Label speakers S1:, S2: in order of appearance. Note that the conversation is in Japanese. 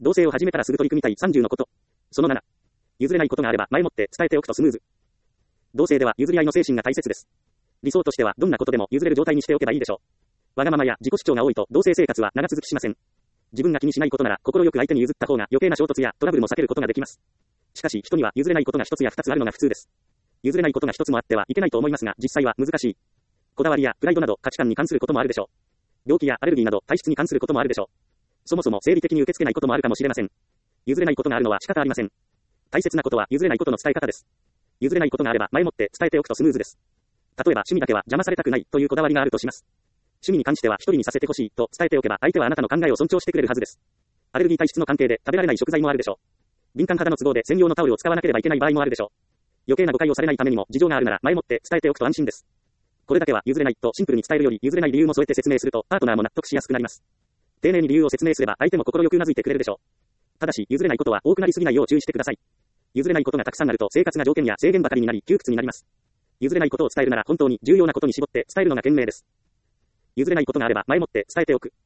S1: 同棲を始めたらすぐ取り組みたい30のこと。その7。譲れないことがあれば前もって伝えておくとスムーズ。同棲では譲り合いの精神が大切です。理想としてはどんなことでも譲れる状態にしておけばいいでしょう。わがままや自己主張が多いと同棲生活は長続きしません。自分が気にしないことなら心よく相手に譲った方が余計な衝突やトラブルも避けることができます。しかし人には譲れないことが一つや二つあるのが普通です。譲れないことが一つもあってはいけないと思いますが実際は難しい。こだわりやプライドなど価値観に関することもあるでしょう。病気やアレルギーなど体質に関することもあるでしょう。そもそも生理的に受け付けないこともあるかもしれません。譲れないことがあるのは仕方ありません。大切なことは譲れないことの伝え方です。譲れないことがあれば前もって伝えておくとスムーズです。例えば趣味だけは邪魔されたくないというこだわりがあるとします。趣味に関しては一人にさせてほしいと伝えておけば相手はあなたの考えを尊重してくれるはずです。アレルギー体質の関係で食べられない食材もあるでしょう。敏感肌の都合で専用のタオルを使わなければいけない場合もあるでしょう。余計な誤解をされないためにも事情があるなら前もって伝えておくと安心です。これだけは譲れないとシンプルに伝えるより譲れない理由も添えて説明するとパートナーも納得しやすくなります。丁寧に理由を説明すれば相手も心よくうなずいてくれるでしょう。ただし譲れないことは多くなりすぎないよう注意してください。譲れないことがたくさんあると生活が条件や制限ばかりになり窮屈になります。譲れないことを伝えるなら本当に重要なことに絞って伝えるのが賢明です。譲れないことがあれば前もって伝えておく。